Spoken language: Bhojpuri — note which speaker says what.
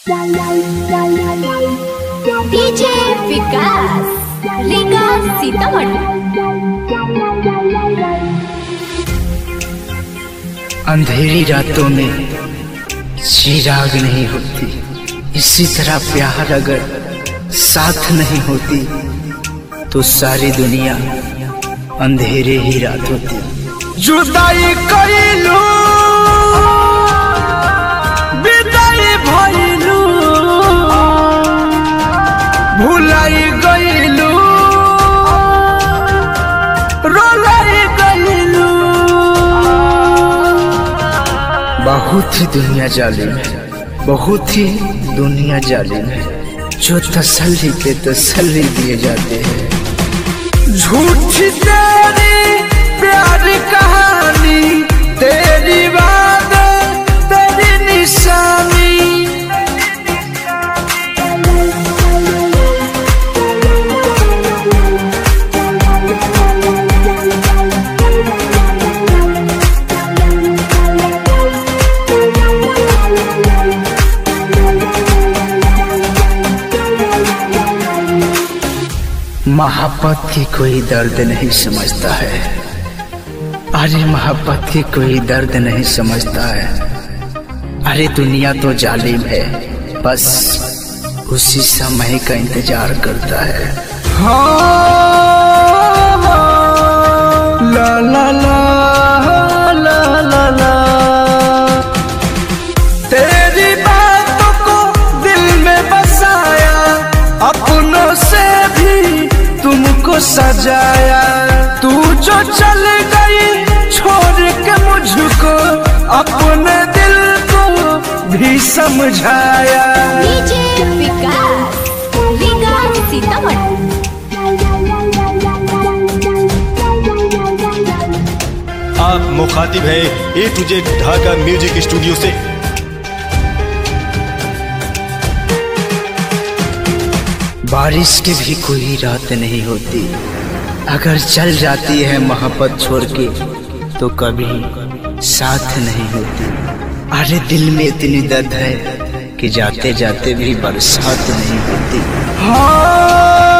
Speaker 1: डीजे विकास लीगा सीतामढ़ी।
Speaker 2: अंधेरी रातों में चिराग नहीं होती, इसी तरह प्यार अगर साथ नहीं होती तो सारी दुनिया अंधेरे ही रात होती। जुदाई कइलू विदाई भइलू, भुलाई गइलू रोलाई गइलू। बहुत ही दुनिया जालिम है, बहुत ही दुनिया जालिम है। जो तसल्ली पे तसल्ली दिए जाते हैं। झूठी तेरी प्यार कहानी, तेरी बात तेरी निशानी। मोहब्बत की कोई दर्द नहीं समझता है, अरे मोहब्बत की कोई दर्द नहीं समझता है। अरे दुनिया तो जालिम है, बस उसी समय का इंतजार करता है। हाँ, ला ला ला ला ला ला। तेरी बातों को दिल में बसाया, अपनों से भी तुमको सजाया। तू जो चल गई छोड़ के मुझको, अपने दिल को भी समझाया।
Speaker 1: डीजे विकास लीगा सीतामढ़ी।
Speaker 3: आप मुखातिब है A to Z Dhaka music studio से।
Speaker 2: बारिश की भी कोई रात नहीं होती, अगर चल जाती है मोहब्बत छोड़ के तो कभी साथ नहीं होती। अरे दिल में इतनी दर्द है कि जाते जाते भी बरसात नहीं होती। हाँ